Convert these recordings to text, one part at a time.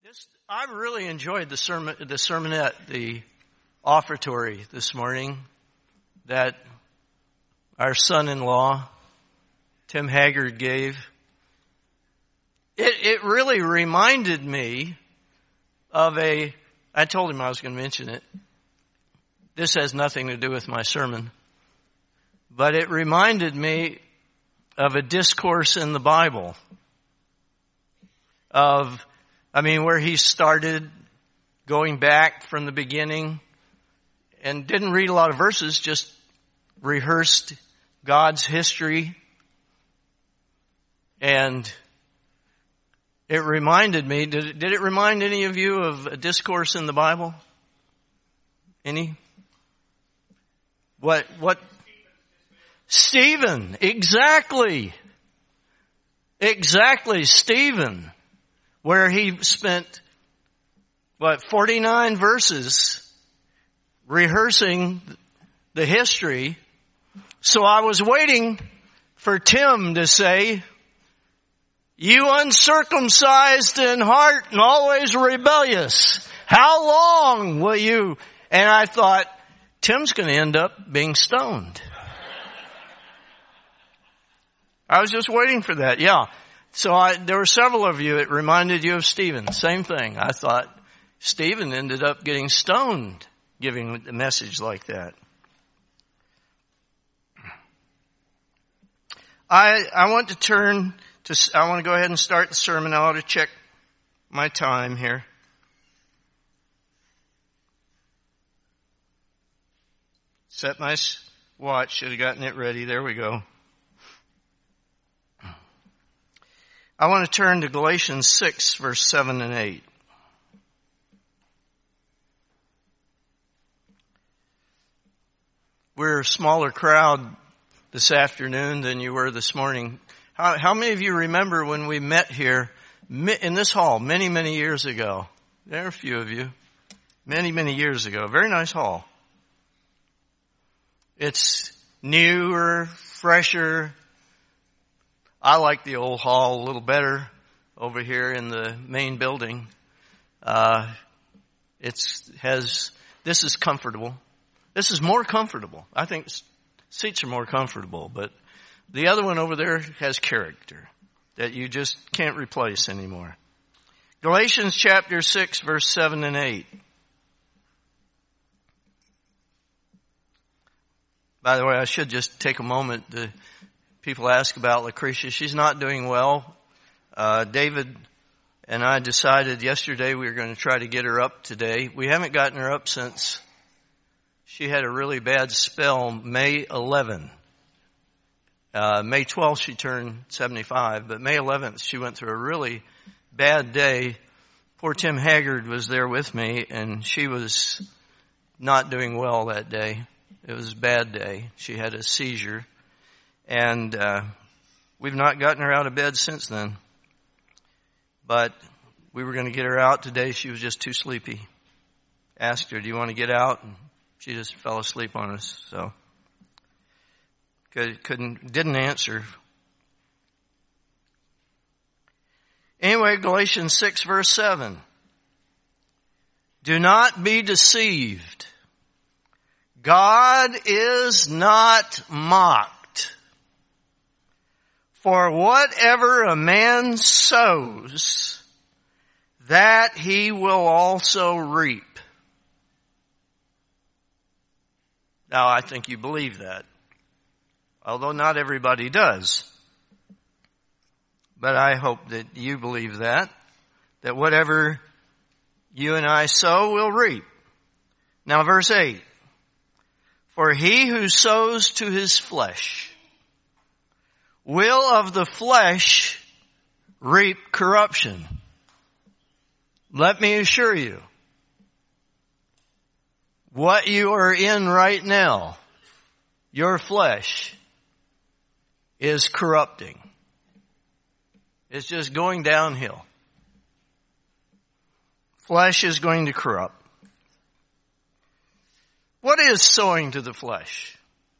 I really enjoyed the sermonette, the offertory this morning that our son-in-law, Tim Haggard, gave. It really reminded me of I told him I was going to mention it. This has nothing to do with my sermon. But it reminded me of a discourse in the Bible where he started going back from the beginning and didn't read a lot of verses, just rehearsed God's history. And it reminded me, did it remind any of you of a discourse in the Bible? Any? What? Stephen, exactly. Exactly, Stephen, where he spent, 49 verses rehearsing the history. So I was waiting for Tim to say, "You uncircumcised in heart and always rebellious, how long will you?" And I thought, Tim's going to end up being stoned. I was just waiting for that. Yeah. So there were several of you, it reminded you of Stephen. Same thing. I thought Stephen ended up getting stoned giving a message like that. I want to go ahead and start the sermon. I ought to check my time here. Set my watch. Should have gotten it ready. There we go. I want to turn to Galatians 6, verse 7 and 8. We're a smaller crowd this afternoon than you were this morning. How many of you remember when we met here in this hall many, many years ago? There are a few of you. Many, many years ago. Very nice hall. It's newer, fresher. I like the old hall a little better over here in the main building. This is comfortable. This is more comfortable. I think seats are more comfortable, but the other one over there has character that you just can't replace anymore. Galatians chapter 6, verse 7 and 8. By the way, I should just take a moment. People ask about Lucretia. She's not doing well. David and I decided yesterday we were going to try to get her up today. We haven't gotten her up since she had a really bad spell May 11. May 12th she turned 75, but May 11th she went through a really bad day. Poor Tim Haggard was there with me, and she was not doing well that day. It was a bad day. She had a seizure, and we've not gotten her out of bed since then. But we were going to get her out today. She was just too sleepy. Asked her, "Do you want to get out?" And she just fell asleep on us. So didn't answer. Anyway, Galatians 6 verse 7. Do not be deceived. God is not mocked. For whatever a man sows, that he will also reap. Now, I think you believe that, although not everybody does. But I hope that you believe that whatever you and I sow, we'll reap. Now, verse 8. For he who sows to his flesh will of the flesh reap corruption. Let me assure you, what you are in right now, your flesh, is corrupting. It's just going downhill. Flesh is going to corrupt. What is sowing to the flesh?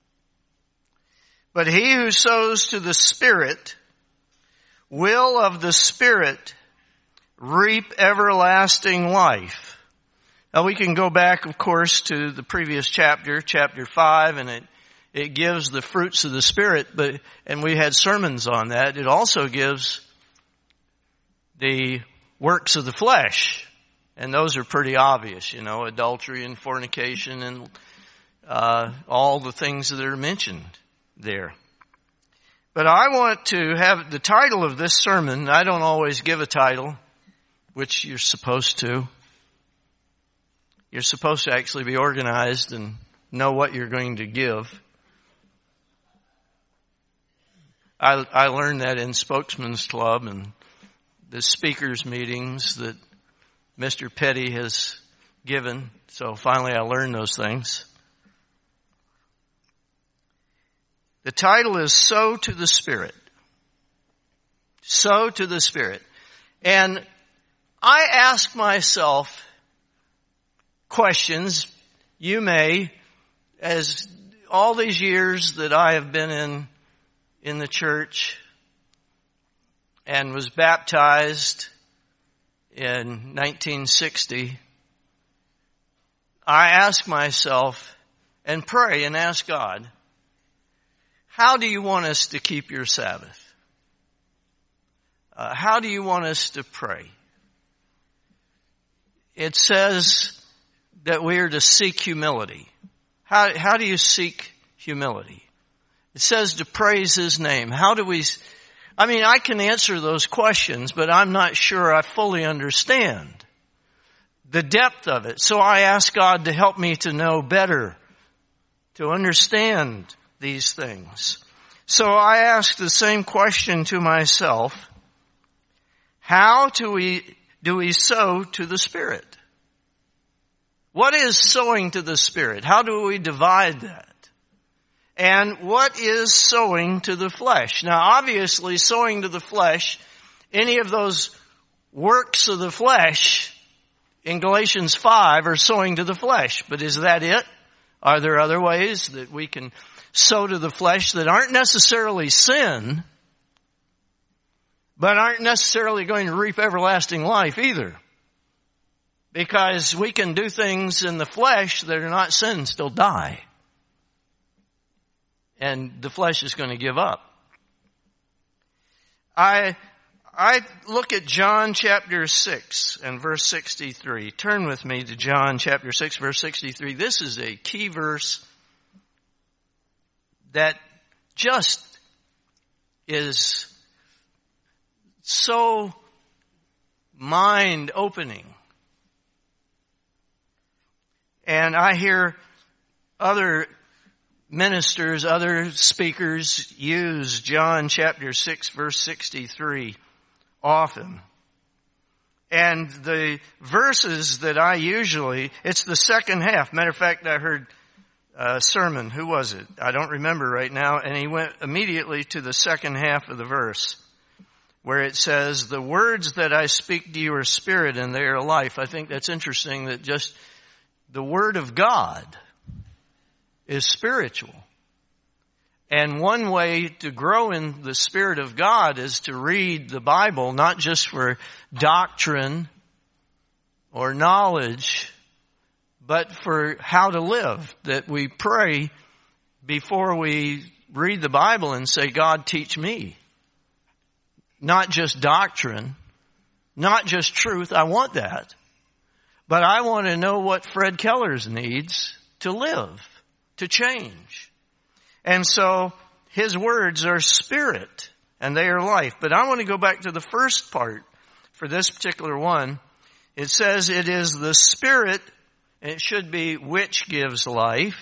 But he who sows to the Spirit will of the Spirit reap everlasting life. Now we can go back, of course, to the previous chapter, chapter 5, and it gives the fruits of the Spirit, and we had sermons on that. It also gives the works of the flesh, and those are pretty obvious, adultery and fornication and all the things that are mentioned there. But I want to have the title of this sermon. I don't always give a title, which you're supposed to. You're supposed to actually be organized and know what you're going to give. I learned that in Spokesman's Club and the speakers meetings that Mr. Petty has given. So finally I learned those things. The title is Sow to the Spirit. Sow to the Spirit. And I ask myself questions. You may, as all these years that I have been in the church and was baptized in 1960, I ask myself and pray and ask God, how do you want us to keep your Sabbath? How do you want us to pray? It says that we are to seek humility. How do you seek humility? It says to praise His name. How do we... I can answer those questions, but I'm not sure I fully understand the depth of it. So I ask God to help me to know better, to understand these things. So I ask the same question to myself. How do we sow to the Spirit? What is sowing to the Spirit? How do we divide that? And what is sowing to the flesh? Now obviously sowing to the flesh, any of those works of the flesh in Galatians 5 are sowing to the flesh. But is that it? Are there other ways that we can sow to the flesh that aren't necessarily sin, but aren't necessarily going to reap everlasting life either? Because we can do things in the flesh that are not sin and still die. And the flesh is going to give up. I look at John chapter 6 and verse 63. Turn with me to John chapter 6 verse 63. This is a key verse that just is so mind-opening. And I hear other ministers, other speakers use John chapter 6 verse 63 often. And the verses that I usually, it's the second half. Matter of fact, I heard a sermon. Who was it? I don't remember right now. And he went immediately to the second half of the verse where it says, the words that I speak to you are spirit and they are life. I think that's interesting that just the Word of God is spiritual. And one way to grow in the Spirit of God is to read the Bible, not just for doctrine or knowledge, but for how to live. That we pray before we read the Bible and say, God, teach me. Not just doctrine, not just truth. I want that. But I want to know what Fred Kellers needs to live, to change. And so his words are spirit and they are life. But I want to go back to the first part for this particular one. It says it is the Spirit, and it should be which gives life.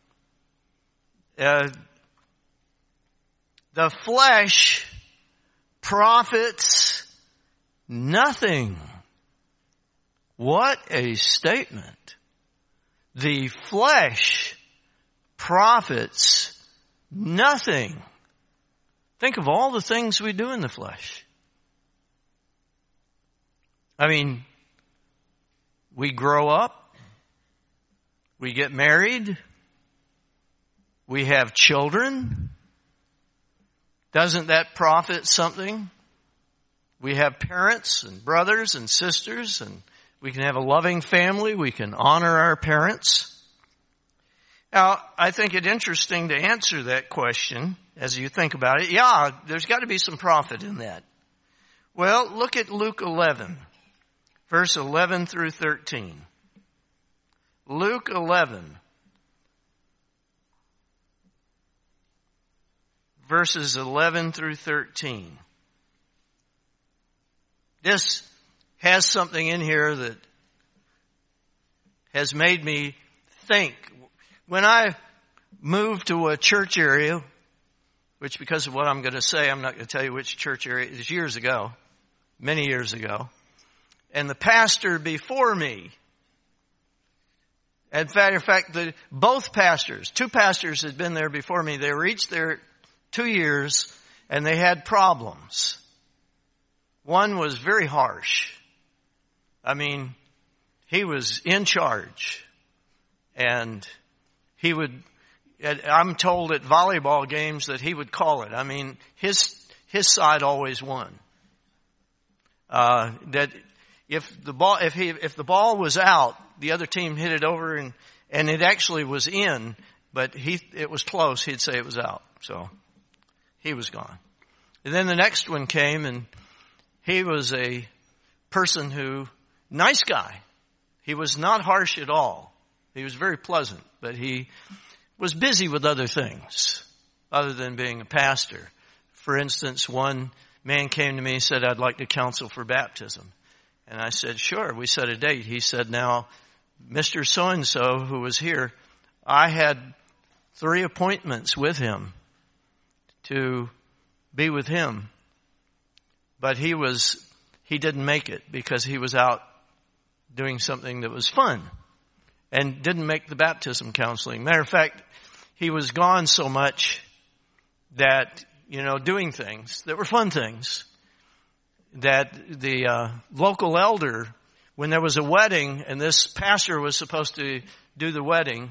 The flesh profits nothing. What a statement. The flesh profits nothing. Think of all the things we do in the flesh. We grow up, we get married, we have children. Doesn't that profit something? We have parents and brothers and sisters, and we can have a loving family. We can honor our parents. Now, I think it interesting to answer that question as you think about it. Yeah, there's got to be some profit in that. Well, look at Luke 11, verse 11 through 13. Luke 11, verses 11 through 13. This has something in here that has made me think. When I moved to a church area, which because of what I'm going to say, I'm not going to tell you which church area, it was years ago, many years ago, and the pastor before me, in fact, both pastors, two pastors had been there before me. They were each there 2 years, and they had problems. One was very harsh. I mean, he was in charge, and I'm told at volleyball games that he would call it. I mean, his side always won. That if the ball was out, the other team hit it over and it actually was in, but it was close. He'd say it was out. So he was gone. And then the next one came, and he was a person nice guy. He was not harsh at all. He was very pleasant, but he was busy with other things other than being a pastor. For instance, one man came to me and said, I'd like to counsel for baptism. And I said, sure. We set a date. He said, now, Mr. So-and-so who was here, I had 3 appointments with him to be with him. But he didn't make it because he was out doing something that was fun and didn't make the baptism counseling. Matter of fact, he was gone so much that, doing things that were fun things, that the local elder, when there was a wedding and this pastor was supposed to do the wedding,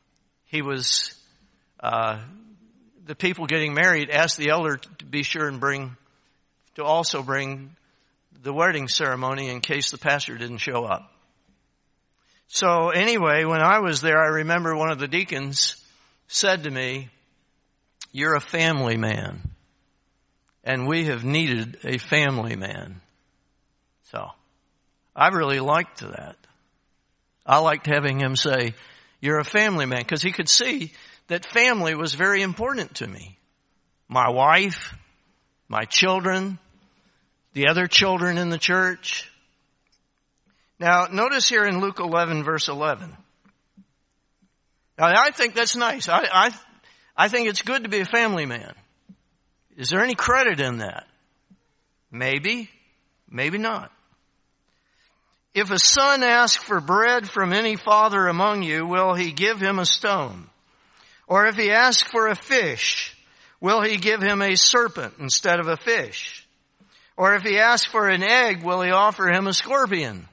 the people getting married asked the elder to be sure and also bring the wedding ceremony in case the pastor didn't show up. So anyway, when I was there, I remember one of the deacons said to me, you're a family man, and we have needed a family man. So I really liked that. I liked having him say, you're a family man, because he could see that family was very important to me. My wife, my children, the other children in the church. Now, notice here in Luke 11, verse 11. Now, I think that's nice. I think it's good to be a family man. Is there any credit in that? Maybe, maybe not. If a son asks for bread from any father among you, will he give him a stone? Or if he asks for a fish, will he give him a serpent instead of a fish? Or if he asks for an egg, will he offer him a scorpion?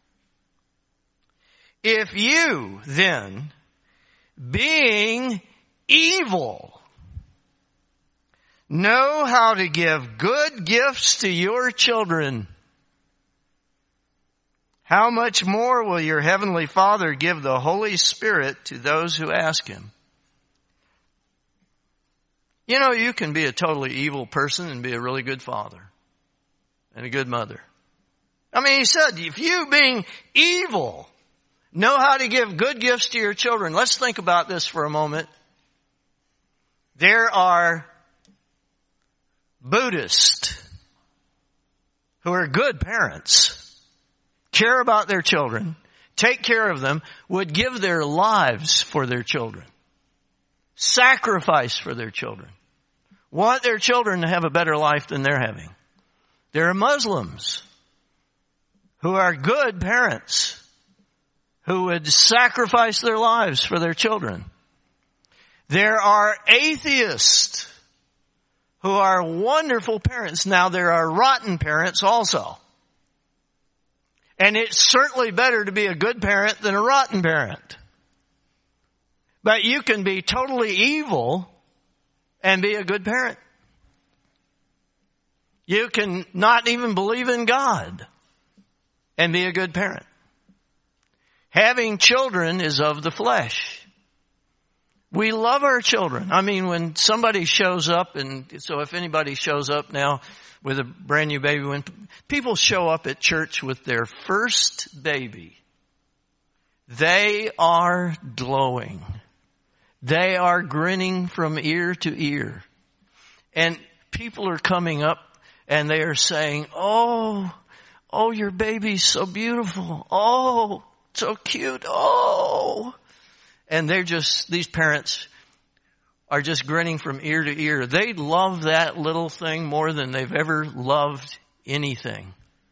If you, then, being evil, know how to give good gifts to your children, how much more will your heavenly Father give the Holy Spirit to those who ask him? You can be a totally evil person and be a really good father and a good mother. I mean, he said, if you being evil know how to give good gifts to your children. Let's think about this for a moment. There are Buddhists who are good parents, care about their children, take care of them, would give their lives for their children, sacrifice for their children, want their children to have a better life than they're having. There are Muslims who are good parents who would sacrifice their lives for their children. There are atheists who are wonderful parents. Now, there are rotten parents also. And it's certainly better to be a good parent than a rotten parent. But you can be totally evil and be a good parent. You can not even believe in God and be a good parent. Having children is of the flesh. We love our children. I mean, when somebody shows up, and so if anybody shows up now with a brand new baby, when people show up at church with their first baby, they are glowing. They are grinning from ear to ear. And people are coming up and they are saying, oh, your baby's so beautiful. Oh, so cute. Oh. And these parents are just grinning from ear to ear. They love that little thing more than they've ever loved anything.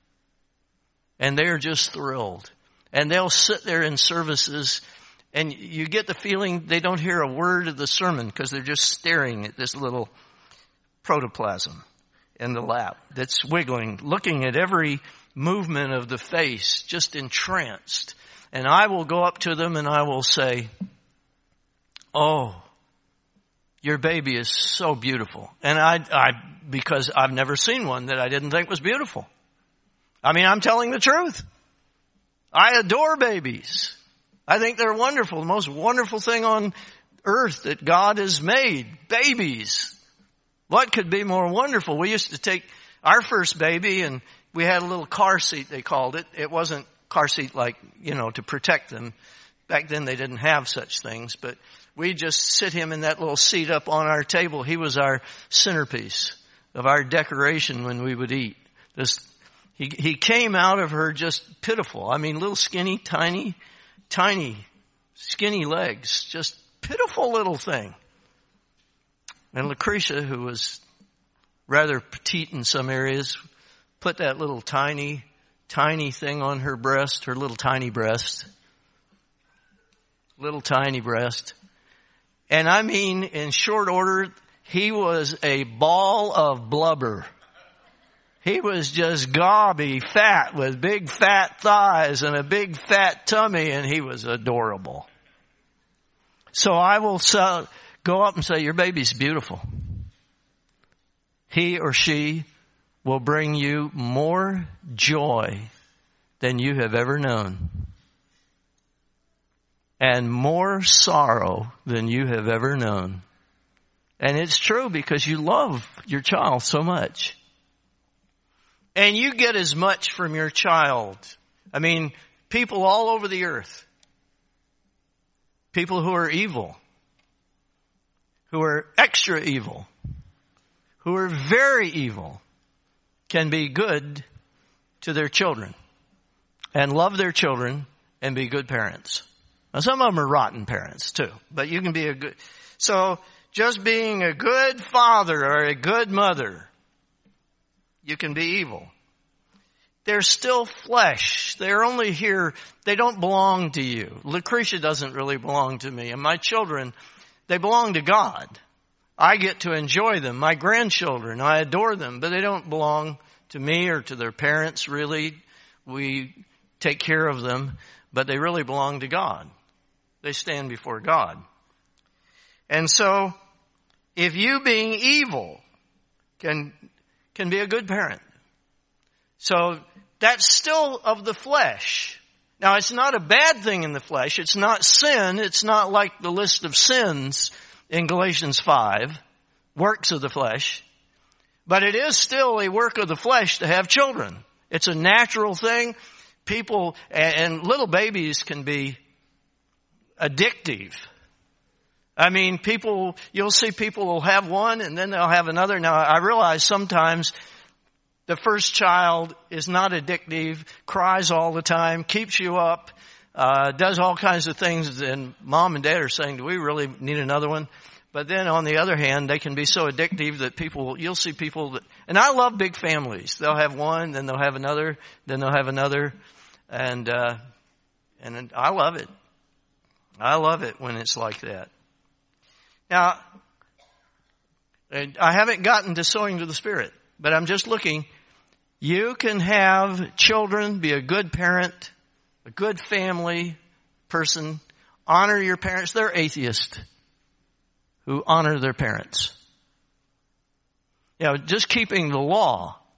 And they're just thrilled. And they'll sit there in services and you get the feeling they don't hear a word of the sermon because they're just staring at this little protoplasm in the lap that's wiggling, looking at every movement of the face, just entranced. And I will go up to them and I will say, oh, your baby is so beautiful. And because I've never seen one that I didn't think was beautiful. I mean, I'm telling the truth. I adore babies. I think they're wonderful. The most wonderful thing on earth that God has made. Babies. What could be more wonderful? We used to take our first baby and we had a little car seat, they called it. It wasn't car seat like, to protect them. Back then they didn't have such things, but we just sit him in that little seat up on our table. He was our centerpiece of our decoration when we would eat. He came out of her just pitiful. I mean, little skinny, tiny, skinny legs. Just pitiful little thing. And Lucretia, who was rather petite in some areas, put that little tiny thing on her breast, her little tiny breast. Little tiny breast. And I mean, in short order, he was a ball of blubber. He was just gobby fat with big fat thighs and a big fat tummy, and he was adorable. So I will go up and say, your baby's beautiful. He or she will bring you more joy than you have ever known. And more sorrow than you have ever known. And it's true because you love your child so much. And you get as much from your child. I mean, people all over the earth. People who are evil. Who are extra evil. Who are very evil. Can be good to their children. And love their children and be good parents. Now some of them are rotten parents too. But you can be so just being a good father or a good mother, you can be evil. They're still flesh. They're only here. They don't belong to you. Lucretia doesn't really belong to me. And my children, they belong to God. I get to enjoy them. My grandchildren, I adore them, but they don't belong to me or to their parents really. We take care of them, but they really belong to God. They stand before God. And so, if you being evil can be a good parent. So, that's still of the flesh. Now, it's not a bad thing in the flesh. It's not sin. It's not like the list of sins in Galatians 5, works of the flesh. But it is still a work of the flesh to have children. It's a natural thing. People, and little babies can be addictive. I mean, you'll see people will have one and then they'll have another. Now, I realize sometimes the first child is not addictive, cries all the time, keeps you up, does all kinds of things, and mom and dad are saying, do we really need another one? But then on the other hand, they can be so addictive that you'll see people that, and I love big families. They'll have one, then they'll have another, then they'll have another, and I love it. I love it when it's like that. Now, I haven't gotten to sowing to the Spirit, but I'm just looking. You can have children, be a good parent, a good family person, honor your parents. They're atheists who honor their parents. Just keeping the law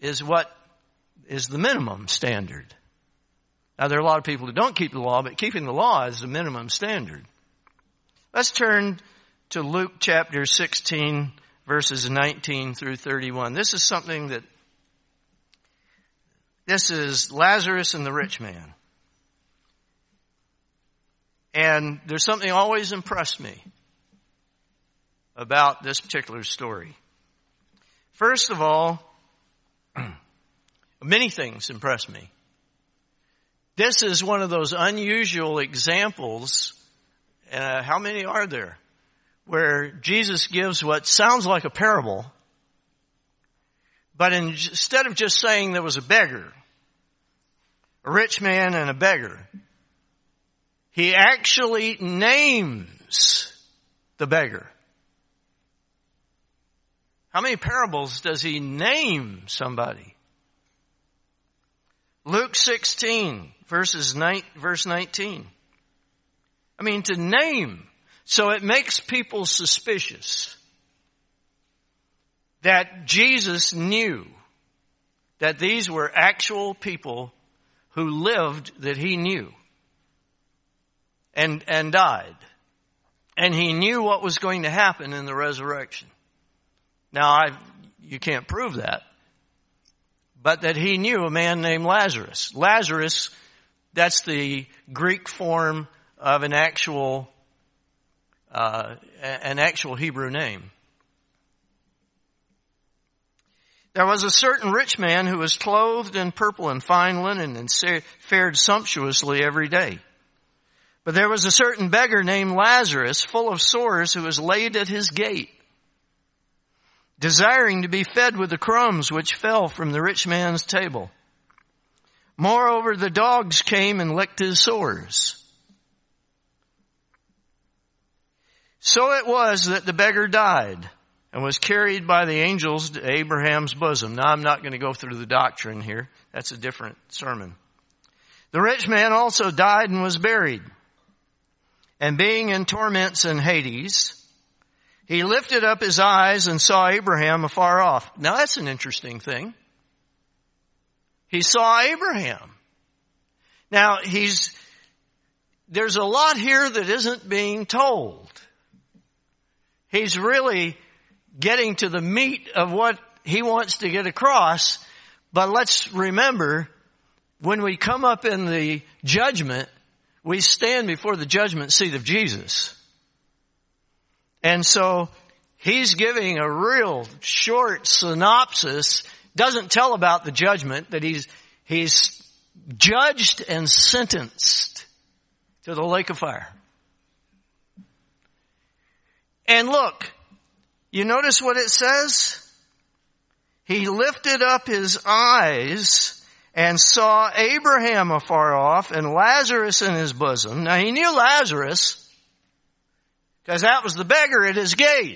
is what is the minimum standard. Now, there are a lot of people who don't keep the law, but keeping the law is the minimum standard. Let's turn to Luke chapter 16, verses 19 through 31. This is Lazarus and the rich man. And there's something always impressed me about this particular story. First of all, many things impress me. This is one of those unusual examples, how many are there, where Jesus gives what sounds like a parable, but instead of just saying there was a beggar, a rich man and a beggar, he actually names the beggar. How many parables does he name somebody? Luke 16, verse 19. I mean, to name. So it makes people suspicious that Jesus knew that these were actual people who lived that he knew and died. And he knew what was going to happen in the resurrection. Now, you can't prove that. But that he knew a man named Lazarus. Lazarus, that's the Greek form of an actual Hebrew name. There was a certain rich man who was clothed in purple and fine linen and fared sumptuously every day. But there was a certain beggar named Lazarus, full of sores, who was laid at his gate, desiring to be fed with the crumbs which fell from the rich man's table. Moreover, the dogs came and licked his sores. So it was that the beggar died and was carried by the angels to Abraham's bosom. Now, I'm not going to go through the doctrine here. That's a different sermon. The rich man also died and was buried. And being in torments in Hades, he lifted up his eyes and saw Abraham afar off. Now, that's an interesting thing. He saw Abraham. Now, there's a lot here that isn't being told. He's really getting to the meat of what he wants to get across. But let's remember, when we come up in the judgment, we stand before the judgment seat of Jesus. And so he's giving a real short synopsis, doesn't tell about the judgment, that he's judged and sentenced to the lake of fire. And look, you notice what it says? He lifted up his eyes and saw Abraham afar off and Lazarus in his bosom. Now, he knew Lazarus because that was the beggar at his gate.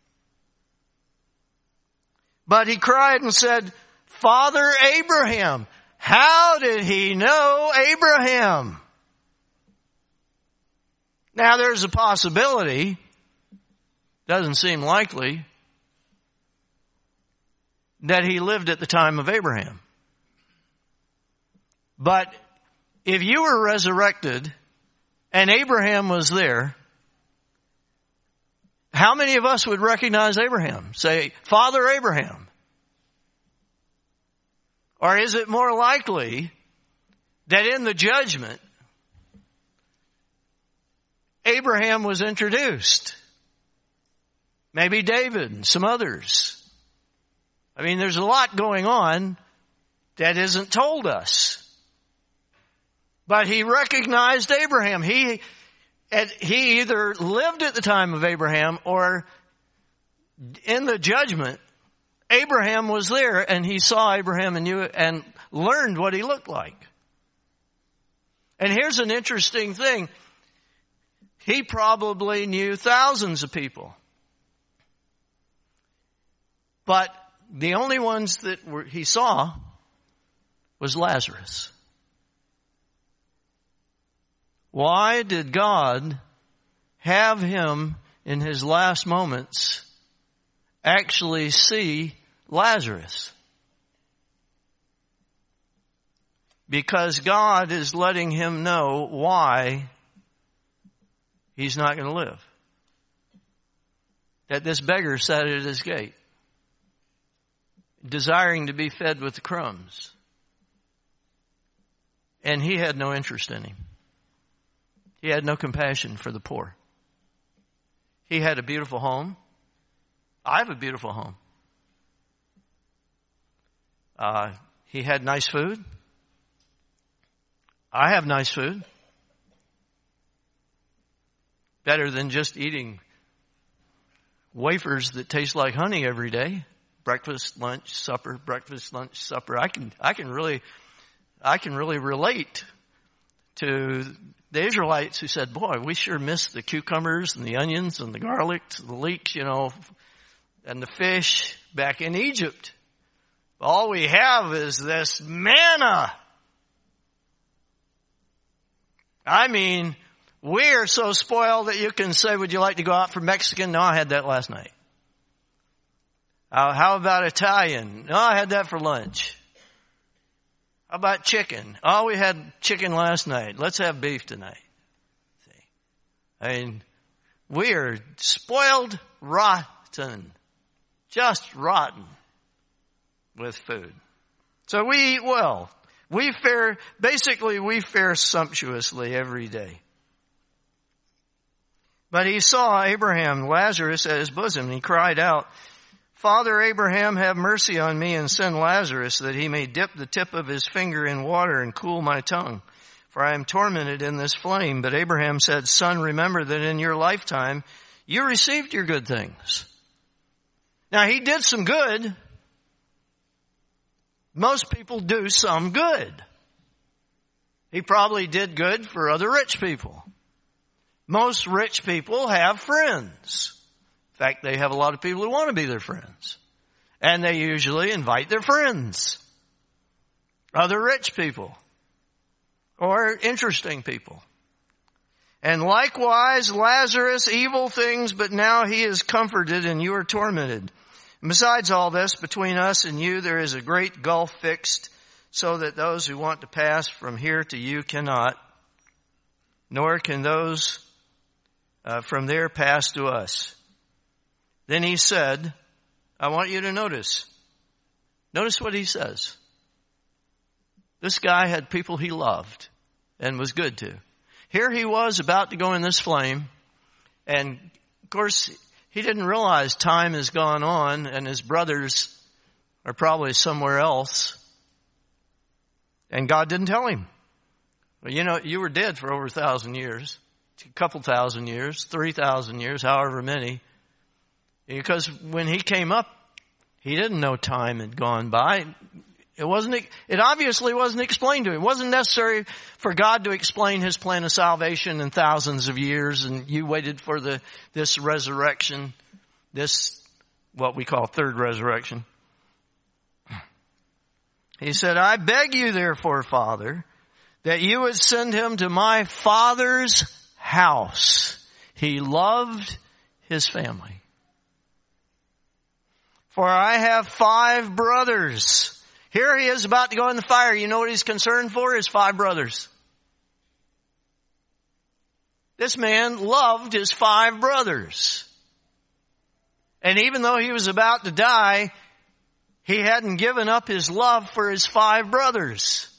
But he cried and said, Father Abraham. How did he know Abraham? Now, there's a possibility, doesn't seem likely, that he lived at the time of Abraham. But if you were resurrected and Abraham was there, how many of us would recognize Abraham? Say, Father Abraham. Or is it more likely that in the judgment, Abraham was introduced? Maybe David and some others. I mean, there's a lot going on that isn't told us. But he recognized Abraham. He either lived at the time of Abraham or in the judgment, Abraham was there and he saw Abraham and knew it and learned what he looked like. And here's an interesting thing. He probably knew thousands of people. But the only ones that he saw was Lazarus. Why did God have him in his last moments actually see Lazarus? because God is letting him know why he's not going to live. That this beggar sat at his gate, desiring to be fed with the crumbs. And he had no interest in him. He had no compassion for the poor. He had a beautiful home. I have a beautiful home. He had nice food. I have nice food. Better than just eating wafers that taste like honey every day. Breakfast, lunch, supper, breakfast, lunch, supper. I can really relate to the Israelites who said, boy, we sure miss the cucumbers and the onions and the garlic, the leeks, and the fish back in Egypt. All we have is this manna. I mean, we're so spoiled that you can say, would you like to go out for Mexican? No, I had that last night. How about Italian? No, I had that for lunch. How about chicken? Oh, we had chicken last night. Let's have beef tonight. See? I mean, we are spoiled rotten. Just rotten with food. So we eat well. We fare sumptuously every day. But he saw Abraham, Lazarus at his bosom, and he cried out, Father Abraham, have mercy on me and send Lazarus that he may dip the tip of his finger in water and cool my tongue, for I am tormented in this flame. But Abraham said, Son, remember that in your lifetime you received your good things. Now he did some good. Most people do some good. He probably did good for other rich people. Most rich people have friends. In fact, they have a lot of people who want to be their friends. And they usually invite their friends. Other rich people. Or interesting people. And likewise, Lazarus, evil things, but now he is comforted and you are tormented. And besides all this, between us and you, there is a great gulf fixed, so that those who want to pass from here to you cannot, nor can those from there pass to us. Then he said, I want you to notice what he says. This guy had people he loved and was good to. Here he was about to go in this flame, and of course he didn't realize time has gone on and his brothers are probably somewhere else. And God didn't tell him. Well, you were dead for over 1,000 years, a couple thousand years, 3,000 years, however many. Because when he came up, he didn't know time had gone by. It obviously wasn't explained to him. It wasn't necessary for God to explain his plan of salvation in thousands of years, and you waited for this resurrection, this what we call third resurrection. He said, I beg you therefore, Father, that you would send him to my father's house. He loved his family. For I have 5 brothers. Here he is about to go in the fire. You know what he's concerned for? His 5 brothers. This man loved his 5 brothers. And even though he was about to die, he hadn't given up his love for his 5 brothers,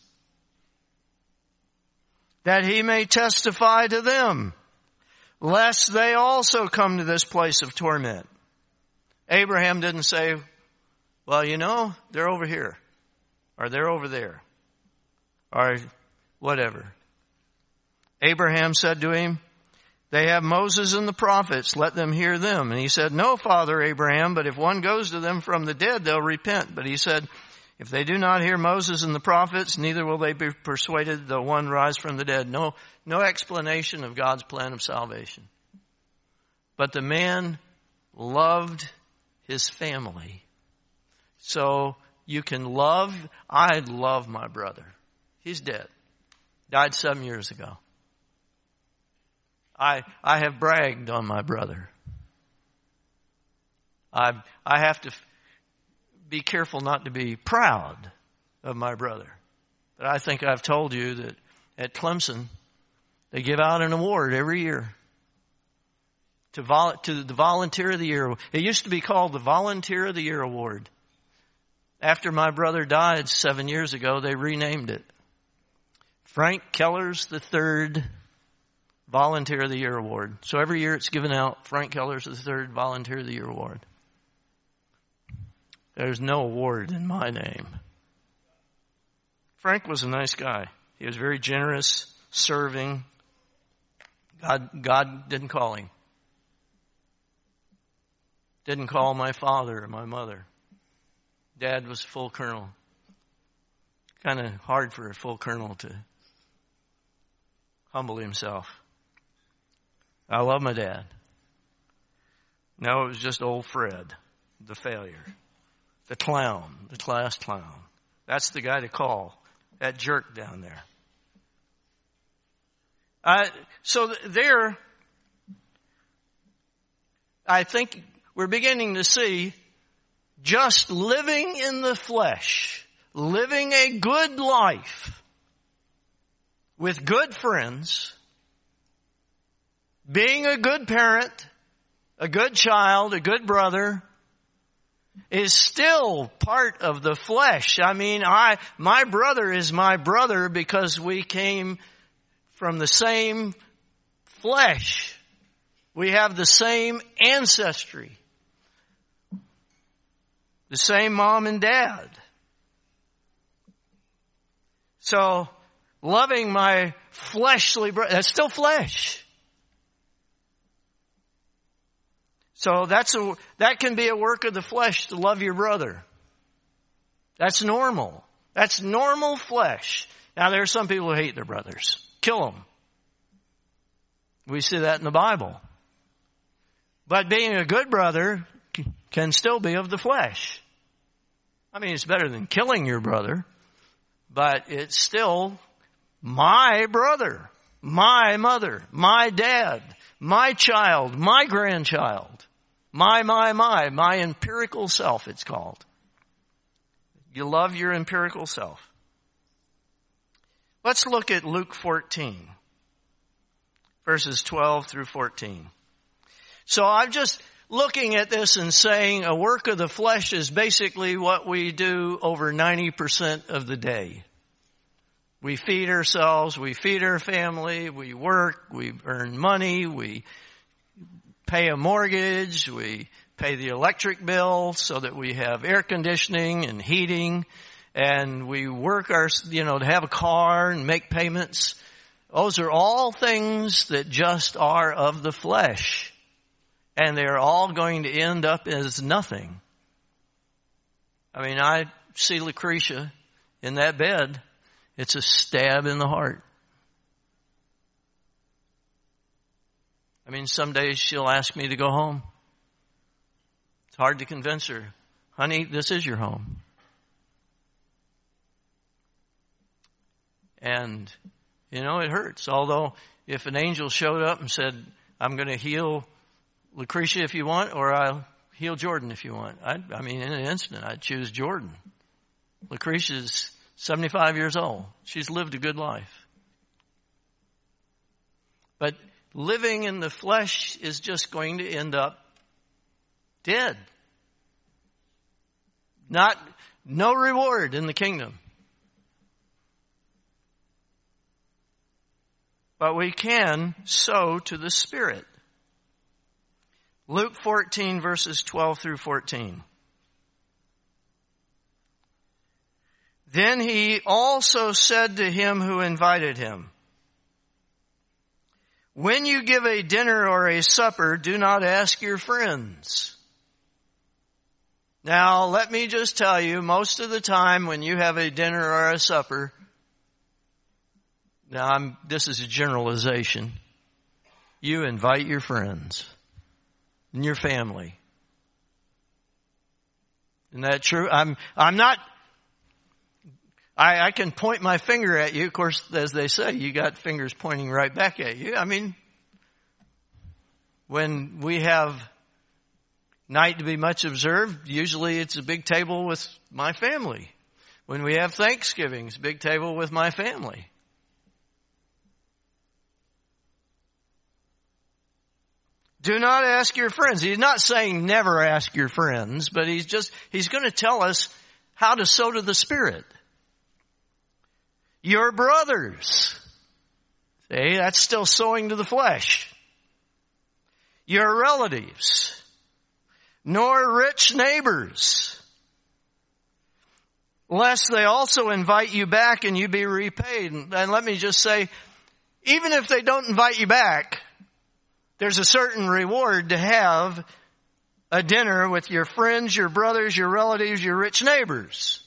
that he may testify to them, lest they also come to this place of torment. Abraham didn't say, well, they're over here, or they're over there, or whatever. Abraham said to him, they have Moses and the prophets, let them hear them. And he said, no, Father Abraham, but if one goes to them from the dead, they'll repent. But he said, if they do not hear Moses and the prophets, neither will they be persuaded though one rise from the dead. No explanation of God's plan of salvation. But the man loved his family. So you can I love my brother. He's dead. Died 7 years ago. I have bragged on my brother. I have to be careful not to be proud of my brother. But I think I've told you that at Clemson, they give out an award every year to the Volunteer of the Year. It used to be called the Volunteer of the Year Award. After my brother died 7 years ago, they renamed it Frank Kellers III Volunteer of the Year Award. So every year it's given out, Frank Kellers III Volunteer of the Year Award. There's no award in my name. Frank was a nice guy. He was very generous, serving. God didn't call him. Didn't call my father or my mother. Dad was a full colonel. Kind of hard for a full colonel to humble himself. I love my dad. No, it was just old Fred, the failure, the clown, the class clown. That's the guy to call, that jerk down there. So there, I think we're beginning to see just living in the flesh, living a good life with good friends, being a good parent, a good child, a good brother, is still part of the flesh. I mean, my brother is my brother because we came from the same flesh. We have the same ancestry. The same mom and dad. So, loving my fleshly brother, that's still flesh. So that can be a work of the flesh to love your brother. That's normal. That's normal flesh. Now there are some people who hate their brothers. Kill them. We see that in the Bible. But being a good brother can still be of the flesh. I mean, it's better than killing your brother, but it's still my brother, my mother, my dad, my child, my grandchild, my empirical self, it's called. You love your empirical self. Let's look at Luke 14, verses 12 through 14. So I'm just looking at this and saying a work of the flesh is basically what we do over 90% of the day. We feed ourselves, we feed our family, we work, we earn money, we pay a mortgage, we pay the electric bill so that we have air conditioning and heating, and we work to have a car and make payments. Those are all things that just are of the flesh. And they're all going to end up as nothing. I mean, I see Lucretia in that bed. It's a stab in the heart. I mean, some days she'll ask me to go home. It's hard to convince her. Honey, this is your home. And, it hurts. Although, if an angel showed up and said, I'm going to heal Lucretia if you want, or I'll heal Jordan if you want. In an instant, I'd choose Jordan. Lucretia's 75 years old. She's lived a good life. But living in the flesh is just going to end up dead. No reward in the kingdom. But we can sow to the Spirit. Luke 14, verses 12 through 14. Then he also said to him who invited him, when you give a dinner or a supper, do not ask your friends. Now, let me just tell you, most of the time when you have a dinner or a supper, this is a generalization, you invite your friends and your family. Isn't that true? I can point my finger at you. Of course, as they say, you got fingers pointing right back at you. When we have night to be much observed, usually it's a big table with my family. When we have Thanksgivings, big table with my family. Do not ask your friends. He's not saying never ask your friends, but he's going to tell us how to sow to the Spirit. Your brothers. See, that's still sowing to the flesh. Your relatives. Nor rich neighbors. Lest they also invite you back and you be repaid. And let me just say, even if they don't invite you back, there's a certain reward to have a dinner with your friends, your brothers, your relatives, your rich neighbors.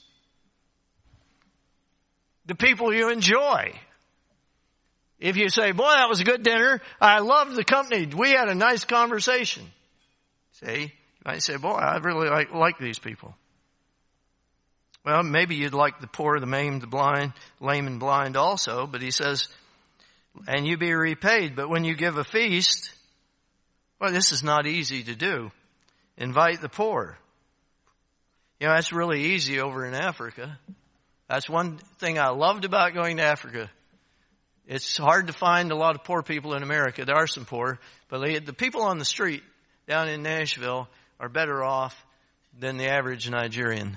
The people you enjoy. If you say, boy, that was a good dinner. I loved the company. We had a nice conversation. See? You might say, boy, I really like these people. Well, maybe you'd like the poor, the maimed, the blind, lame and blind also. But he says, and you be repaid. But when you give a feast, well, this is not easy to do. Invite the poor. You know, that's really easy over in Africa. That's one thing I loved about going to Africa. It's hard to find a lot of poor people in America. There are some poor, but the people on the street down in Nashville are better off than the average Nigerian.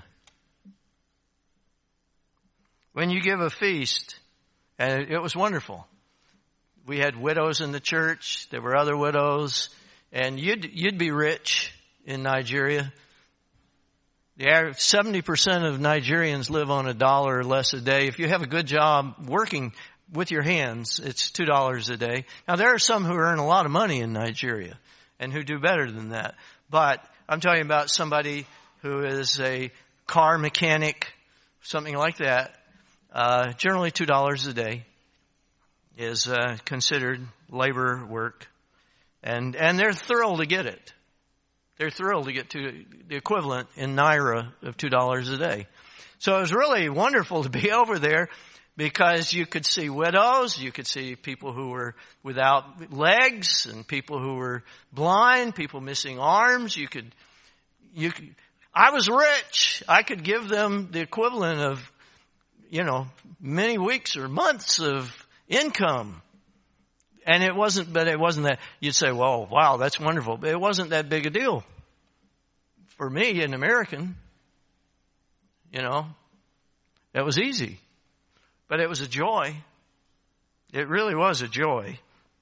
When you give a feast, and it was wonderful. We had widows in the church. There were other widows. And you'd be rich in Nigeria. The average 70% of Nigerians live on $1 or less a day. If you have a good job working with your hands, it's $2 a day. Now there are some who earn a lot of money in Nigeria and who do better than that. But I'm talking about somebody who is a car mechanic, something like that. Generally $2 a day is considered labor work. And they're thrilled to get it. They're thrilled to get to the equivalent in Naira of $2 a day. So it was really wonderful to be over there because you could see widows, you could see people who were without legs and people who were blind, people missing arms. I was rich. I could give them the equivalent of, many weeks or months of income. And it wasn't that, you'd say, well, wow, that's wonderful. But it wasn't that big a deal. For me, an American, it was easy. But it was a joy. It really was a joy.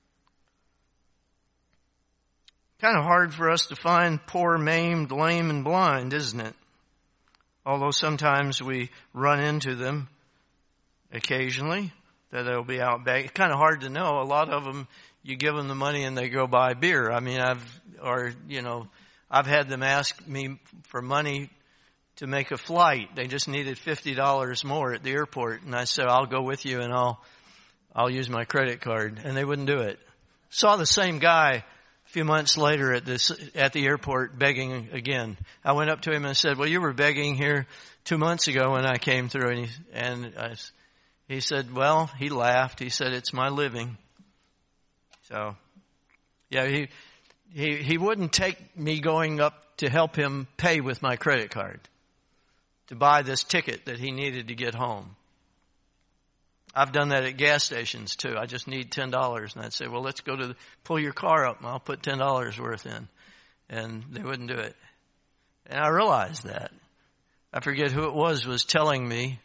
Kind of hard for us to find poor, maimed, lame, and blind, isn't it? Although sometimes we run into them occasionally. That they'll be out back. It's kind of hard to know. A lot of them, you give them the money and they go buy beer. I mean, I've had them ask me for money to make a flight. They just needed $50 more at the airport. And I said, I'll go with you and I'll use my credit card. And they wouldn't do it. Saw the same guy a few months later at the airport begging again. I went up to him and said, well, you were begging here 2 months ago when I came through. He said, well, he laughed. He said, it's my living. So, yeah, he wouldn't take me going up to help him pay with my credit card to buy this ticket that he needed to get home. I've done that at gas stations too. I just need $10. And I'd say, well, let's go pull your car up and I'll put $10 worth in. And they wouldn't do it. And I realized that. I forget who it was telling me,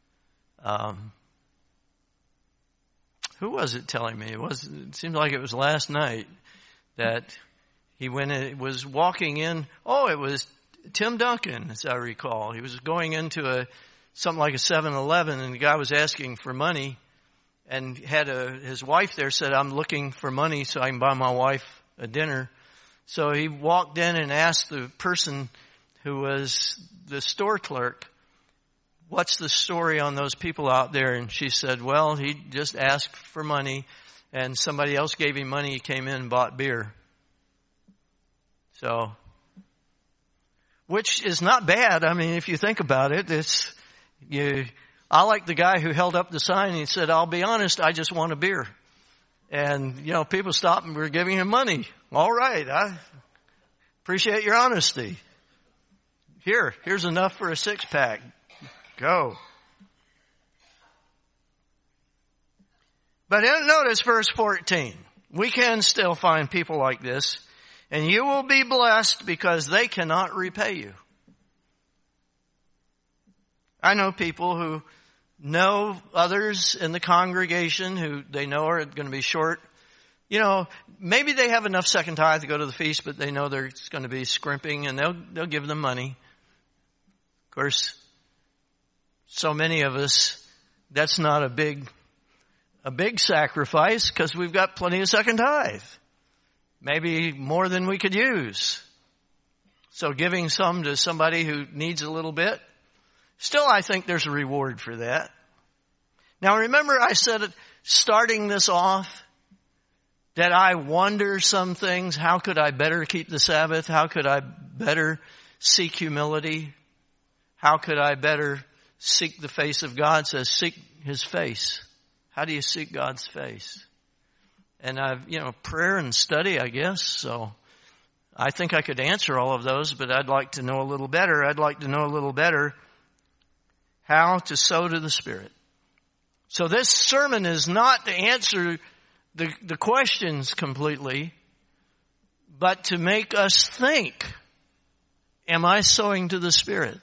who was it telling me? It seemed like it was last night that he was walking in. Oh, it was Tim Duncan, as I recall. He was going into something like a 7-Eleven, and the guy was asking for money, and his wife there said, I'm looking for money so I can buy my wife a dinner. So he walked in and asked the person who was the store clerk, what's the story on those people out there? And she said, well, he just asked for money and somebody else gave him money. He came in and bought beer. So, which is not bad. I mean, if you think about it, I like the guy who held up the sign and he said, I'll be honest, I just want a beer. And, people stopped and were giving him money. All right. I appreciate your honesty. Here's enough for a 6-pack. Go. But notice verse 14. We can still find people like this. And you will be blessed because they cannot repay you. I know people who know others in the congregation who they know are going to be short. You know, maybe they have enough second tithe to go to the feast, but they know they're going to be scrimping and they'll give them money. Of course, so many of us, that's not a big sacrifice because we've got plenty of second tithe. Maybe more than we could use. So giving some to somebody who needs a little bit, still I think there's a reward for that. Now remember I said it, starting this off, that I wonder some things. How could I better keep the Sabbath? How could I better seek humility? How could I better seek the face of God? It says seek His face. How do you seek God's face? And prayer and study, I guess. So I think I could answer all of those, but I'd like to know a little better. I'd like to know a little better how to sow to the Spirit. So this sermon is not to answer the questions completely, but to make us think, am I sowing to the Spirit?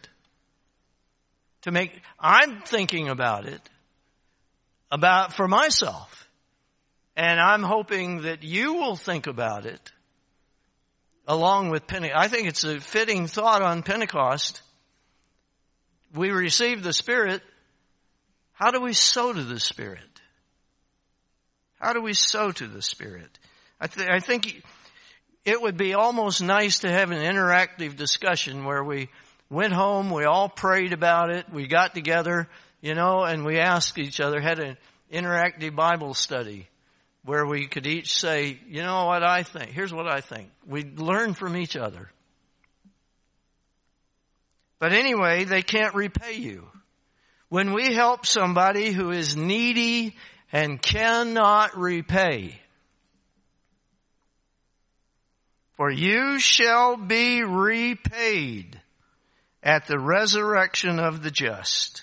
I'm thinking about it, for myself. And I'm hoping that you will think about it along with Pentecost. I think it's a fitting thought on Pentecost. We receive the Spirit. How do we sow to the Spirit? How do we sow to the Spirit? I think it would be almost nice to have an interactive discussion where we went home, we all prayed about it, we got together, and we asked each other, had an interactive Bible study where we could each say, you know what I think, here's what I think. We'd learn from each other. But anyway, they can't repay you. When we help somebody who is needy and cannot repay, for you shall be repaid at the resurrection of the just.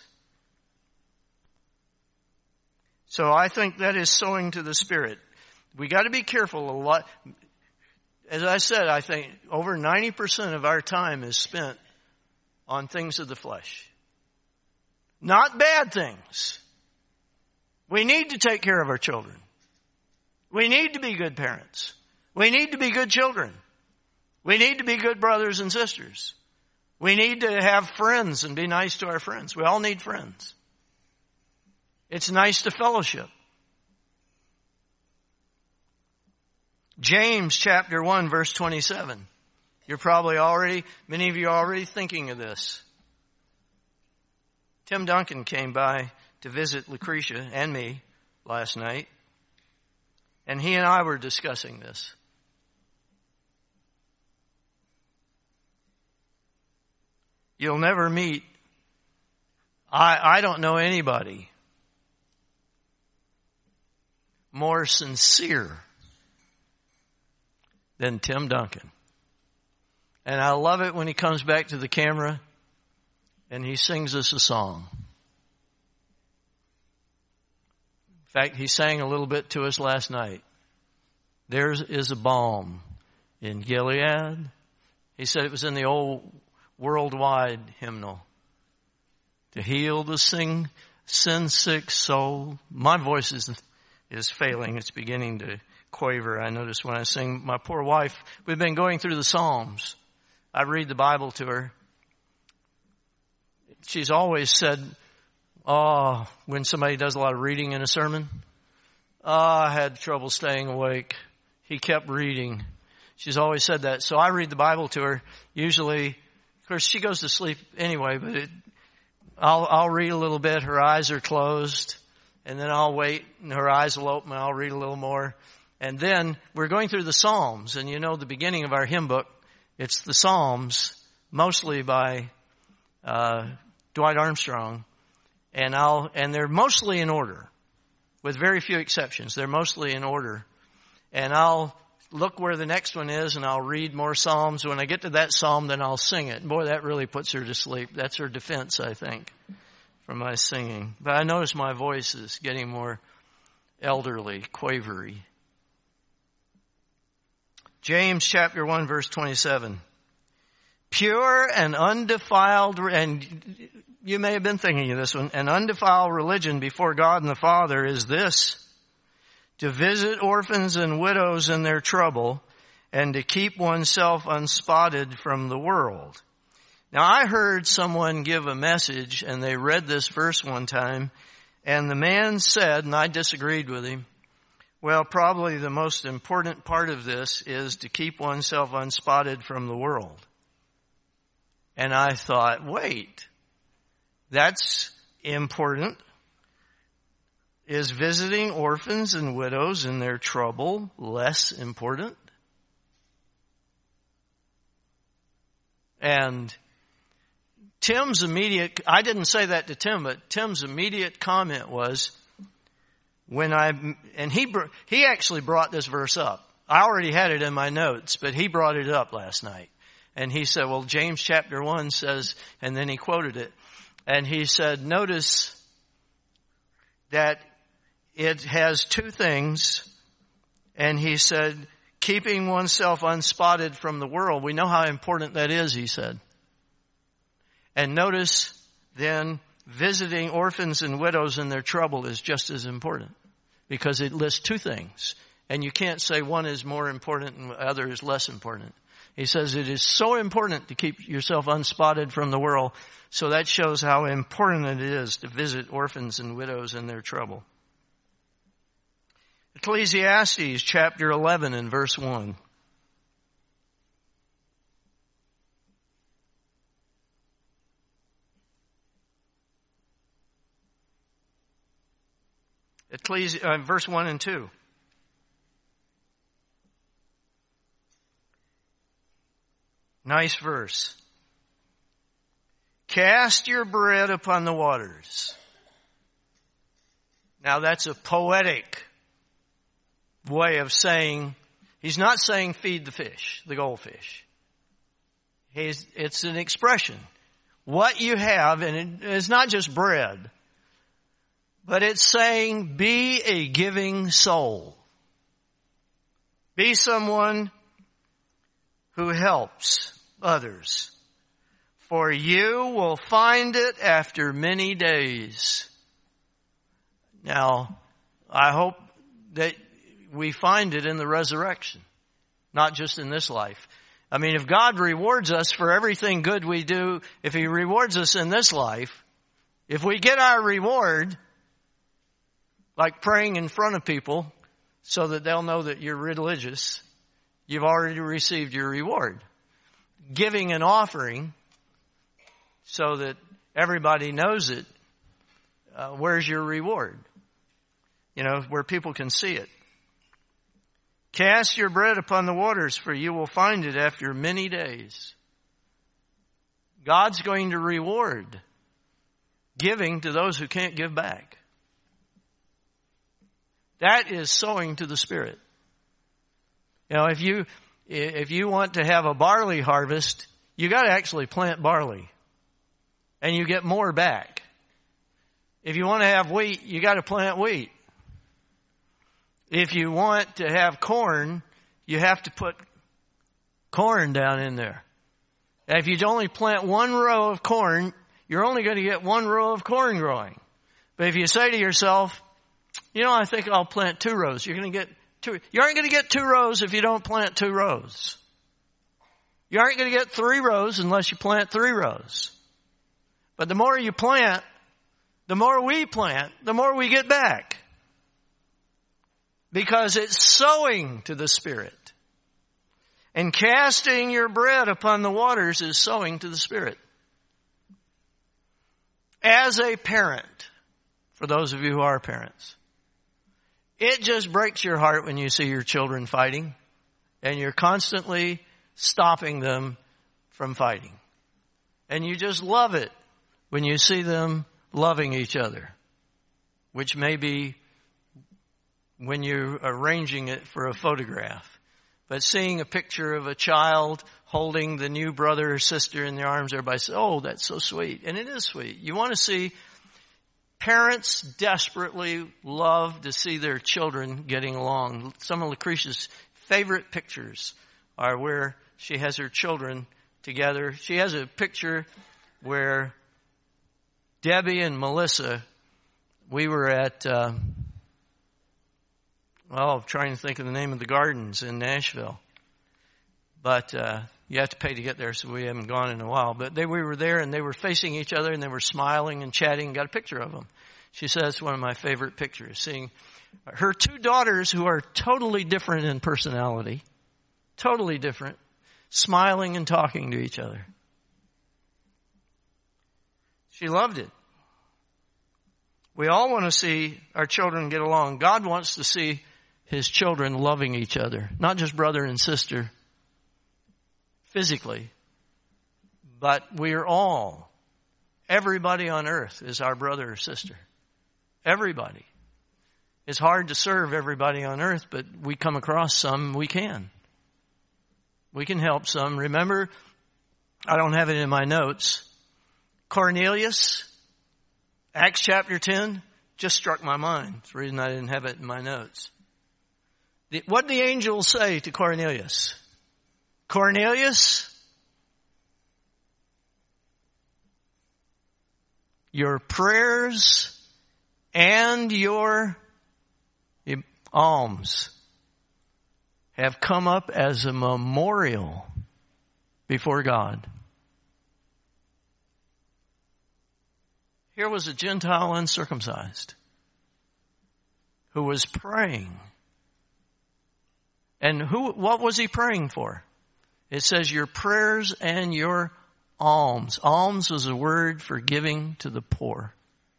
So I think that is sowing to the Spirit. We got to be careful a lot. As I said, I think over 90% of our time is spent on things of the flesh. Not bad things. We need to take care of our children. We need to be good parents. We need to be good children. We need to be good brothers and sisters. We need to have friends and be nice to our friends. We all need friends. It's nice to fellowship. James chapter 1 verse 27. Many of you are already thinking of this. Tim Duncan came by to visit Lucretia and me last night, and he and I were discussing this. You'll never meet, I don't know anybody more sincere than Tim Duncan. And I love it when he comes back to the camera and he sings us a song. In fact, he sang a little bit to us last night. There is a balm in Gilead. He said it was in the old worldwide hymnal. To heal the sin-sick soul. My voice is failing. It's beginning to quaver. I notice when I sing. My poor wife, we've been going through the Psalms. I read the Bible to her. She's always said, when somebody does a lot of reading in a sermon, I had trouble staying awake. He kept reading. She's always said that. So I read the Bible to her. Usually, of course, she goes to sleep anyway, but I'll read a little bit. Her eyes are closed. And then I'll wait and her eyes will open and I'll read a little more. And then we're going through the Psalms. And the beginning of our hymn book, it's the Psalms, mostly by Dwight Armstrong. And they're mostly in order, with very few exceptions. They're mostly in order. And I'll look where the next one is and I'll read more Psalms. When I get to that Psalm, then I'll sing it. Boy, that really puts her to sleep. That's her defense, I think, from my singing. But I notice my voice is getting more. elderly, quavery. James chapter 1 verse 27. Pure and undefiled, and you may have been thinking of this one, an undefiled religion before God and the Father is this: to visit orphans and widows in their trouble, and to keep oneself unspotted from the world. Now, I heard someone give a message, and they read this verse one time, and the man said, and I disagreed with him, well, probably the most important part of this is to keep oneself unspotted from the world. And I thought, wait, that's important. Is visiting orphans and widows in their trouble less important? And Tim's immediate, I didn't say that to Tim, but Tim's immediate comment was, he actually brought this verse up. I already had it in my notes, but he brought it up last night. And he said, well, James chapter 1 says, and then he quoted it. And he said, notice that it has two things. And he said, keeping oneself unspotted from the world. We know how important that is, he said. And notice then, visiting orphans and widows in their trouble is just as important, because it lists two things. And you can't say one is more important and the other is less important. He says it is so important to keep yourself unspotted from the world. So that shows how important it is to visit orphans and widows in their trouble. Ecclesiastes chapter 11 and verse 1. Verse 1 and 2. Nice verse. Cast your bread upon the waters. Now that's a poetic way of saying, he's not saying feed the fish, the goldfish. It's an expression. What you have, and it's not just bread, but it's saying be a giving soul. Be someone who helps others. For you will find it after many days. Now, I hope that we find it in the resurrection, not just in this life. I mean, if God rewards us for everything good we do, if He rewards us in this life, if we get our reward, like praying in front of people so that they'll know that you're religious, you've already received your reward. Giving an offering so that everybody knows it, where's your reward? You know, where people can see it. Cast your bread upon the waters, for you will find it after many days. God's going to reward giving to those who can't give back. That is sowing to the Spirit. You know, if you want to have a barley harvest, you got to actually plant barley, and you get more back. If you want to have wheat, you got to plant wheat. If you want to have corn, you have to put corn down in there. And if you only plant one row of corn, you're only going to get one row of corn growing. But if you say to yourself, you know, I think I'll plant 2 rows, you're going to get 2. You aren't going to get 2 rows if you don't plant 2 rows. You aren't going to get 3 rows unless you plant 3 rows. But the more you plant, the more we plant, the more we get back. Because it's sowing to the Spirit. And casting your bread upon the waters is sowing to the Spirit. As a parent, for those of you who are parents, it just breaks your heart when you see your children fighting, and you're constantly stopping them from fighting. And you just love it when you see them loving each other, which may be when you're arranging it for a photograph. But seeing a picture of a child holding the new brother or sister in their arms, everybody says, oh, that's so sweet. And it is sweet. You want to see Parents desperately love to see their children getting along. Some of Lucretia's favorite pictures are where she has her children together. She has a picture where Debbie and Melissa, we were at, I'm trying to think of the name of the gardens in Nashville. But you have to pay to get there, so we haven't gone in a while. But we were there, and they were facing each other, and they were smiling and chatting, and got a picture of them. She says it's one of my favorite pictures, seeing her two daughters who are totally different in personality, totally different, smiling and talking to each other. She loved it. We all want to see our children get along. God wants to see His children loving each other, not just brother and sister physically, but we're all, everybody on earth is our brother or sister. Everybody. It's hard to serve everybody on earth, but we come across some we can. We can help some. Remember, I don't have it in my notes. Cornelius, Acts chapter 10, just struck my mind. That's the reason I didn't have it in my notes. What did the angel say to Cornelius? Cornelius, your prayers and your alms have come up as a memorial before God. Here was a Gentile uncircumcised who was praying. And what was he praying for? It says your prayers and your alms. Alms was a word for giving to the poor.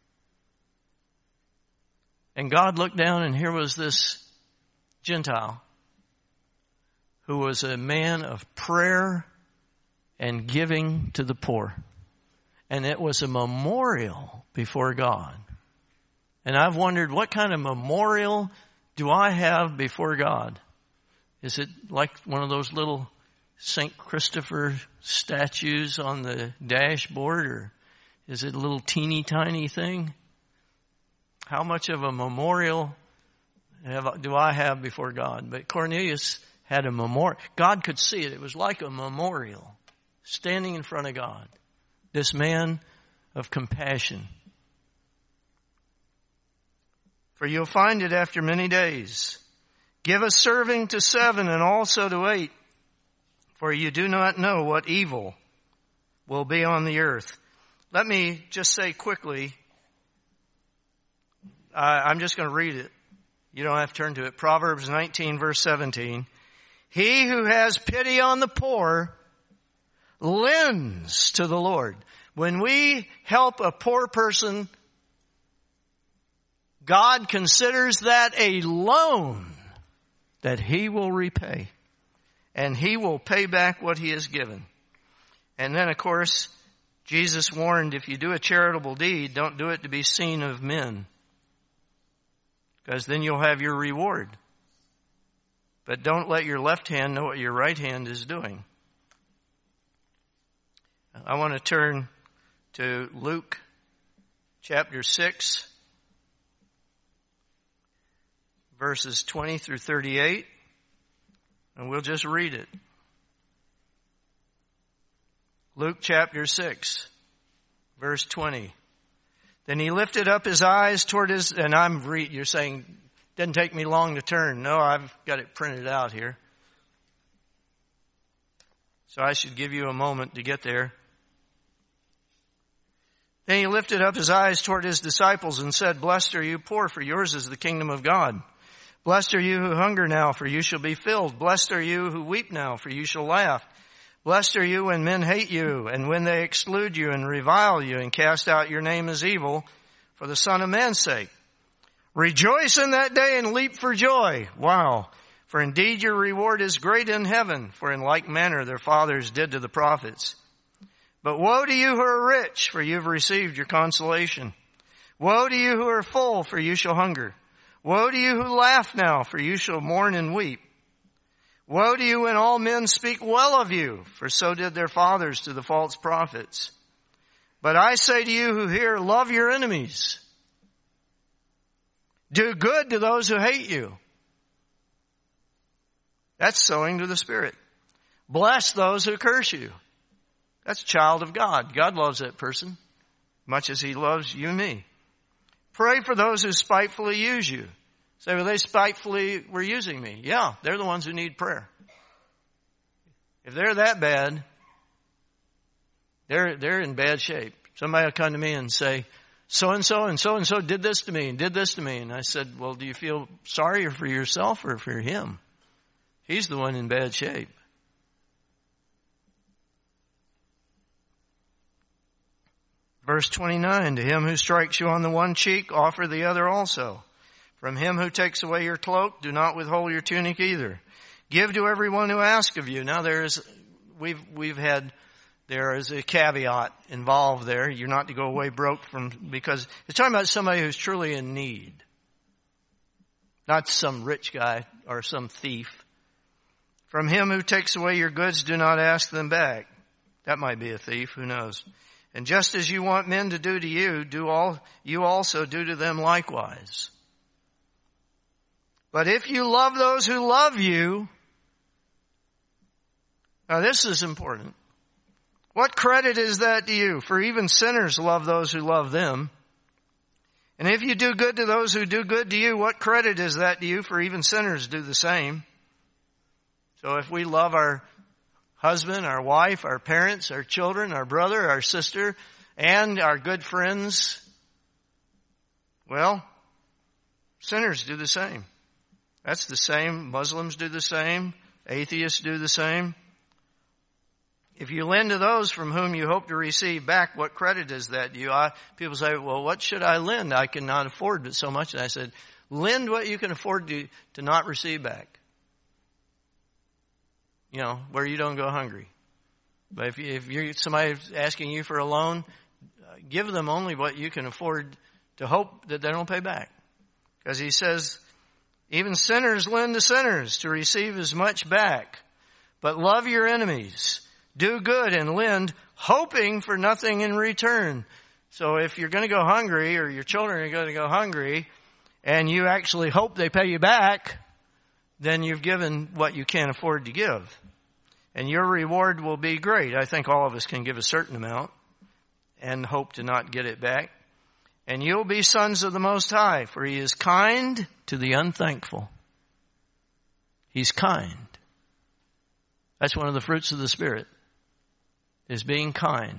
And God looked down, and here was this Gentile who was a man of prayer and giving to the poor. And it was a memorial before God. And I've wondered, what kind of memorial do I have before God? Is it like one of those little St. Christopher statues on the dashboard, or is it a little teeny tiny thing? How much of a memorial do I have before God? But Cornelius had a memorial. God could see it. It was like a memorial standing in front of God. This man of compassion. For you'll find it after many days. Give a serving to 7 and also to 8. For you do not know what evil will be on the earth. Let me just say quickly, I'm just going to read it. You don't have to turn to it. Proverbs 19, verse 17. He who has pity on the poor lends to the Lord. When we help a poor person, God considers that a loan that He will repay. And He will pay back what He has given. And then, of course, Jesus warned, if you do a charitable deed, don't do it to be seen of men, because then you'll have your reward. But don't let your left hand know what your right hand is doing. I want to turn to Luke chapter 6, verses 20 through 38. And we'll just read it. Luke chapter 6, verse 20. Then he lifted up his eyes toward his, and you're saying, didn't take me long to turn. No, I've got it printed out here. So I should give you a moment to get there. Then he lifted up his eyes toward his disciples and said, Blessed are you poor, for yours is the kingdom of God. Blessed are you who hunger now, for you shall be filled. Blessed are you who weep now, for you shall laugh. Blessed are you when men hate you, and when they exclude you and revile you and cast out your name as evil for the Son of Man's sake. Rejoice in that day and leap for joy. Wow. For indeed your reward is great in heaven, for in like manner their fathers did to the prophets. But woe to you who are rich, for you have received your consolation. Woe to you who are full, for you shall hunger. Woe to you who laugh now, for you shall mourn and weep. Woe to you when all men speak well of you, for so did their fathers to the false prophets. But I say to you who hear, love your enemies, Do good to those who hate you. That's sowing to the Spirit. Bless those who curse you. That's a child of God. God loves that person much as He loves you and me. Pray for those who spitefully use you. Say, well, they spitefully were using me. Yeah, they're the ones who need prayer. If they're that bad, they're in bad shape. Somebody will come to me and say, so-and-so and so-and-so did this to me and did this to me. And I said, well, do you feel sorry for yourself or for him? He's the one in bad shape. Verse 29, to him who strikes you on the one cheek, offer the other also. From him who takes away your cloak, do not withhold your tunic either. Give to everyone who asks of you. Now there is a caveat involved there. You're not to go away broke because it's talking about somebody who's truly in need. Not some rich guy or some thief. From him who takes away your goods, do not ask them back. That might be a thief, who knows. And just as you want men to do to you, you also do to them likewise. But if you love those who love you, now this is important. What credit is that to you? For even sinners love those who love them. And if you do good to those who do good to you, what credit is that to you? For even sinners do the same. So if we love our husband, our wife, our parents, our children, our brother, our sister, and our good friends, well, sinners do the same. That's the same. Muslims do the same. Atheists do the same. If you lend to those from whom you hope to receive back, what credit is that to you? People say, well, what should I lend? I cannot afford it so much. And I said, lend what you can afford to not receive back. You know, where you don't go hungry. But if somebody's asking you for a loan, give them only what you can afford to hope that they don't pay back. Because he says, even sinners lend to sinners to receive as much back. But love your enemies. Do good and lend, hoping for nothing in return. So if you're going to go hungry, or your children are going to go hungry, and you actually hope they pay you back, then you've given what you can't afford to give. And your reward will be great. I think all of us can give a certain amount and hope to not get it back. And you'll be sons of the Most High, for He is kind to the unthankful. He's kind. That's one of the fruits of the Spirit, is being kind.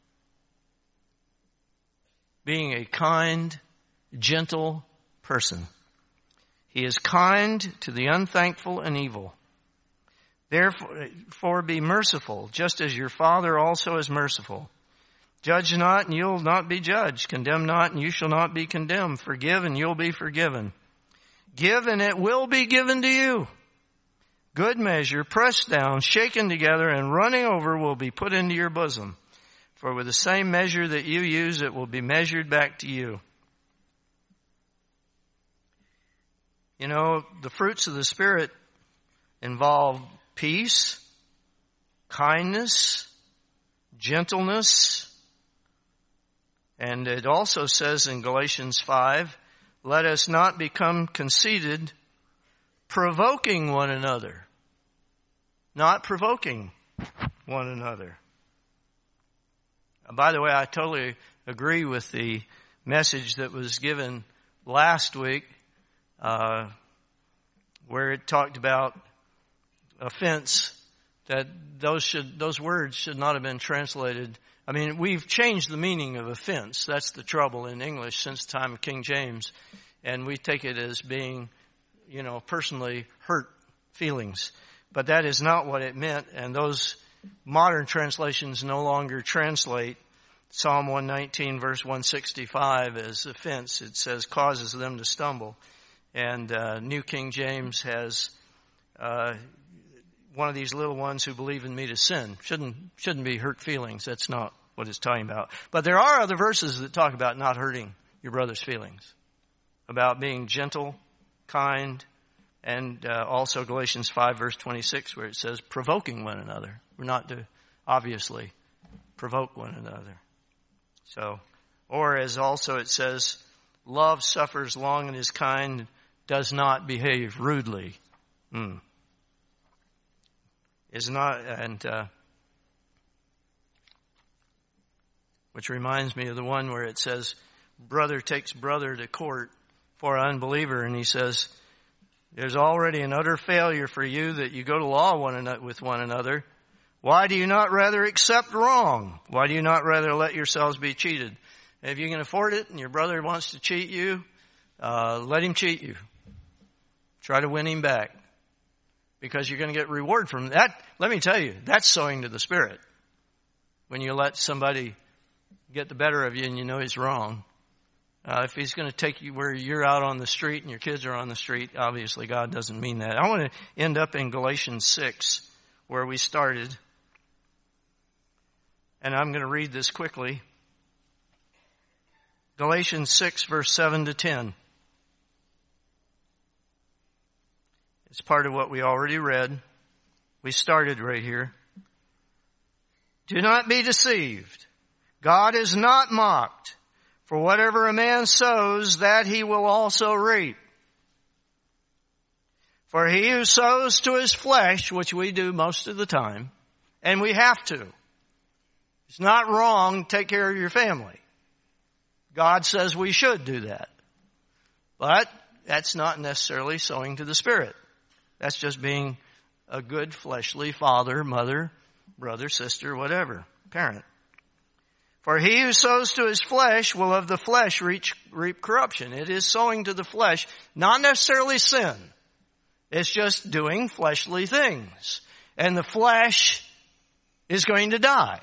Being a kind, gentle person. He is kind to the unthankful and evil. Therefore be merciful, just as your Father also is merciful. Judge not, and you'll not be judged. Condemn not, and you shall not be condemned. Forgive, and you'll be forgiven. Give, and it will be given to you. Good measure, pressed down, shaken together, and running over will be put into your bosom. For with the same measure that you use, it will be measured back to you. You know, the fruits of the Spirit involve peace, kindness, gentleness, and it also says in Galatians 5, let us not become conceited, provoking one another. Not provoking one another. By the way, I totally agree with the message that was given last week, where it talked about offense, that those words should not have been translated. I mean, we've changed the meaning of offense. That's the trouble in English since the time of King James. And we take it as being, personally hurt feelings. But that is not what it meant. And those modern translations no longer translate Psalm 119 verse 165 as offense. It says causes them to stumble. And New King James has one of these little ones who believe in me to sin. Shouldn't be hurt feelings. That's not what it's talking about. But there are other verses that talk about not hurting your brother's feelings, about being gentle, kind, and also Galatians 5 verse 26 where it says provoking one another. We're not to obviously provoke one another. So, or as also it says Love suffers long and is kind, does not behave rudely. Is not, which reminds me of the one where it says, brother takes brother to court for an unbeliever, and he says, there's already an utter failure for you that you go to law with one another. Why do you not rather accept wrong? Why do you not rather let yourselves be cheated? If you can afford it and your brother wants to cheat you, let him cheat you. Try to win him back, because you're going to get reward from that. Let me tell you, that's sowing to the Spirit. When you let somebody get the better of you and you know he's wrong. If he's going to take you where you're out on the street and your kids are on the street, obviously God doesn't mean that. I want to end up in Galatians 6, where we started. And I'm going to read this quickly. Galatians 6, verse 7 to 10. It's part of what we already read. We started right here. Do not be deceived. God is not mocked. For whatever a man sows, that he will also reap. For he who sows to his flesh, which we do most of the time, and we have to. It's not wrong to take care of your family. God says we should do that. But that's not necessarily sowing to the Spirit. That's just being a good fleshly father, mother, brother, sister, whatever, parent. For he who sows to his flesh will of the flesh reap corruption. It is sowing to the flesh, not necessarily sin. It's just doing fleshly things. And the flesh is going to die.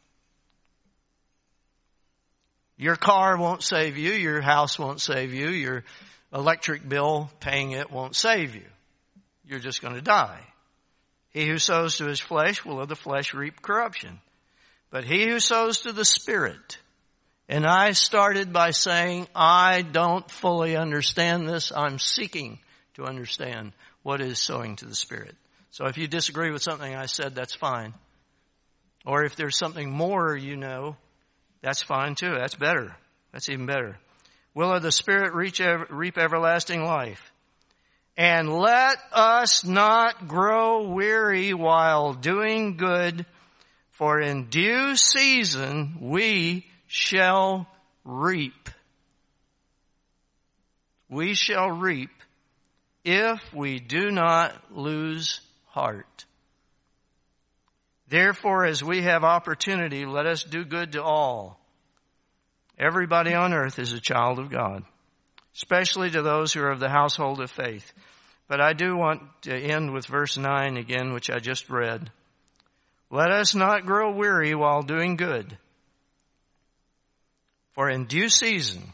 Your car won't save you. Your house won't save you. Your electric bill, paying it, won't save you. You're just going to die. He who sows to his flesh will of the flesh reap corruption. But he who sows to the Spirit, and I started by saying, I don't fully understand this. I'm seeking to understand what is sowing to the Spirit. So if you disagree with something I said, that's fine. Or if there's something more you know, that's fine too. That's better. That's even better. Will of the Spirit reap everlasting life. And let us not grow weary while doing good, for in due season we shall reap. We shall reap if we do not lose heart. Therefore, as we have opportunity, let us do good to all. Everybody on earth is a child of God, especially to those who are of the household of faith. But I do want to end with verse 9 again, which I just read. Let us not grow weary while doing good, for in due season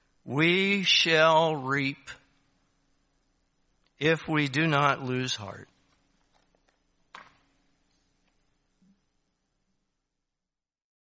we shall reap if we do not lose heart.